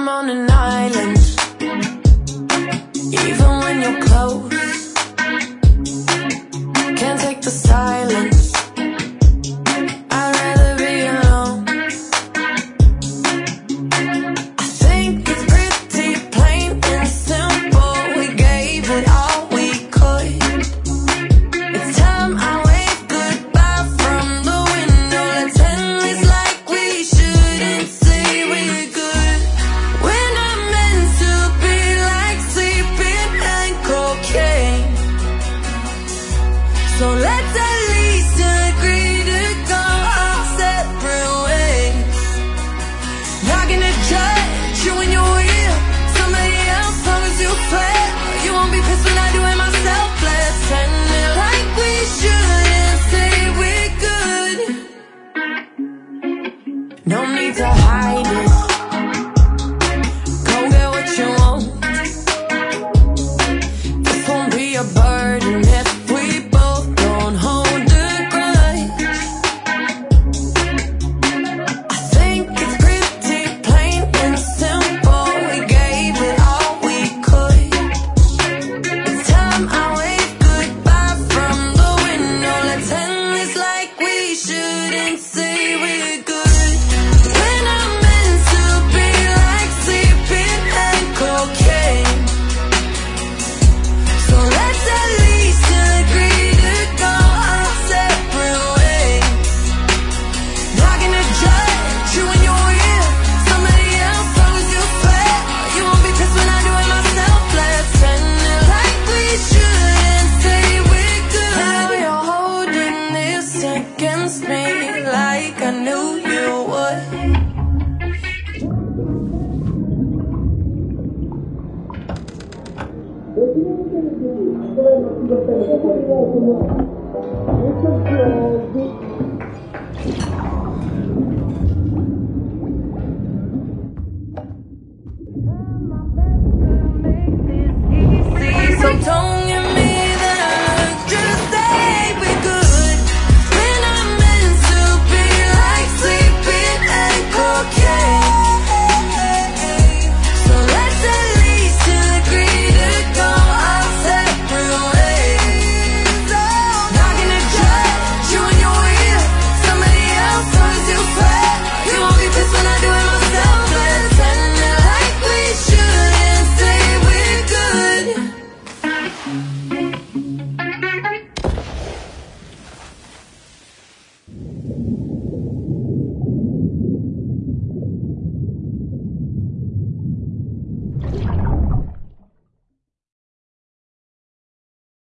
I'm on an island, even when you're close. Can't take the silence, I'd rather be alone. I think it's pretty plain and simple. We gave it all we could. It's time I wave goodbye from the window. Let's end this like we shouldn't say we're good. We're not meant to be like sleeping and cocaine. So let's at least agree to go our separate ways. Not gonna judge you when you're with somebody else, long as you swear you won't be pissed when I do it myself. Let's end it like we shouldn't say we're good. No need to hide it, go get what you want. This won't be a burden if we both don't hold a grudge. I think it's pretty plain and simple. We gave it all we could. It's time I wave goodbye from the window. Let's end this like we shouldn't say we're good. We're not meant to be like sleeping and cocaine. So let's at least agree to go our separate ways. Not gonna judge you when you're with somebody else, long as you swear you won't be pissed when I do it myself. Let's end it like we shouldn't say we're good. Now you're holding this against me like I knew you would. Yo